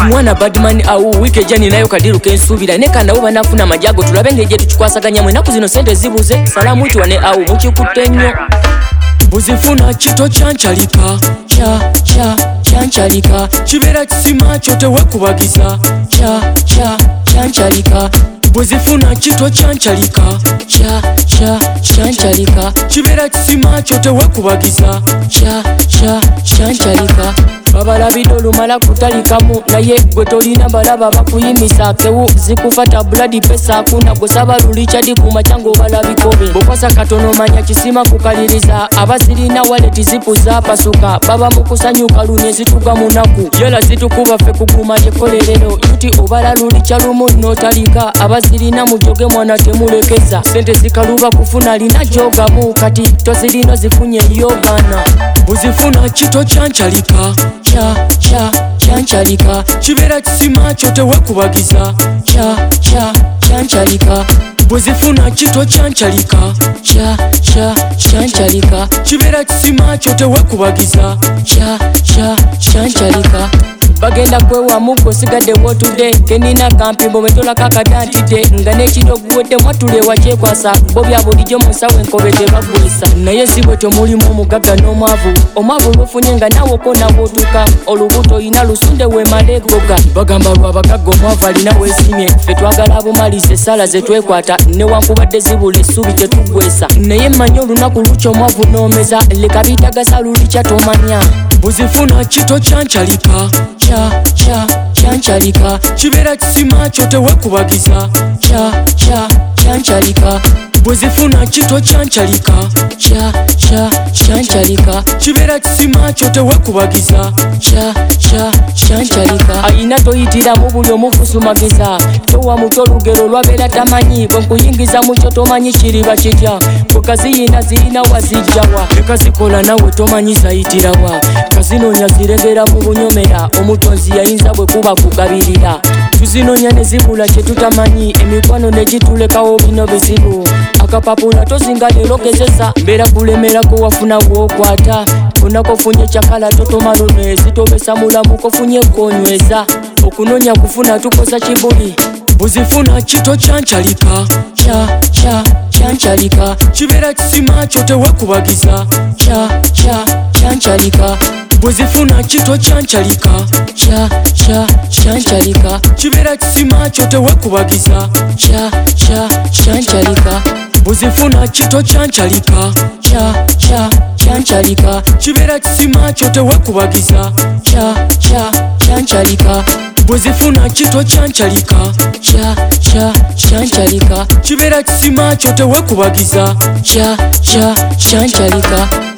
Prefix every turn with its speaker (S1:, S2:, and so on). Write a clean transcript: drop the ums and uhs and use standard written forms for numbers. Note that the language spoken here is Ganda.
S1: mwana badman awu wike jani nayo kadiru kensubira neka nawo banafuna majago tulabe ngeje tukikwasaganya mwe naku zino sente zibuze salamu chwane awu mukikutte nnyo buzifuna kito kyancalika kyancalika kibeera kisima kyo tewekubagiza kyancalika buzifuna kito kyancalika kyancalika kibeera kisima kyo tewekubagiza kyancalika babalabidde olumala kutalikamu naye gwe tolina balaba bakuyimisa kewu zikufata blood pesa akuna gosaba lulichadi kumachango balabikobe bokwasa katono manya kisima kukaliriza abazirina waleti zipuza pasuka baba mukusanyuka lune zituga munaku yela zitukuba fe kuguma yekolerero yuti obala lulichalumu notalika abazirina mujoge mwana temulekeza sente zikaluba kufuna lina jogamu kati tozirino zifunye yogana buzifuna kito kyancalika kyancalika kibeera kisima kyo tewekubagiza kyancalika buzifuna kito kyancalika kyancalika kibeera kisima kyo tewekubagiza kyancalika bagenda kwewamu gosigadde wotudde kenina kampimbo betola kakadantide nga nekiro guwedde mwatulewa kyekwasa bo bya bulijjo musawo enkobe tebagwisa naye si bwe tomulimu omugagga n'omwavu omwavu lwofunye nga nawe okona bwotuka olubuto ina lusunde wemalegoga bagamba lwabagagga omwavu alina weesimye ffe twagala abumaliza essala ze twekwata newankubadde zibula essubi tetugwesa naye mmanyi olunaku lukya omwavu n'omeza leka bitagasa luli kyatomanya buzifuna kito kyancalika kyancalika kibeera kisima kyo tewekubagiza kyancalika buzifuna kito kyancalika kyancalika kibeera kisima kyo tewekubagiza kyancalika ayina toyitira mu buli omukusumagiza towa muto olugero lwabeera tamanyi bwe nkuyingiza mukyo tomanyi kiriba kitya bwekaziyina zirina wazijjawa ekazikola nawe tomanyi zayitirawa kazinoonya zirengera mu bunyomera omutonzi yayinza bwe kuba kugabirira tuzinoonya ne zibula kye tutamanyi emikwano ne gitulekawo bino bizibu akapapula tozinga leero gezesa mbeera kulemerako wafuna wookwata onakofunye kyakala totomalono ezitobesa mulamu kofunye konyweza okunoonya kufuna tukoza kibuli buzifuna kito kyancalika kyancalika kibeera kisima kyo tewekubagiza kyancalika buzifuna kito kyancalika kyancalika kibeera kisima kyo tewekubagiza kyancalika buzifuna kito kyancalika kyancalika kibeera kisima kyo tewekubagiza kyancalika buzifuna kito kyancalika kyancalika kibeera kisima kyo tewekubagiza kyancalika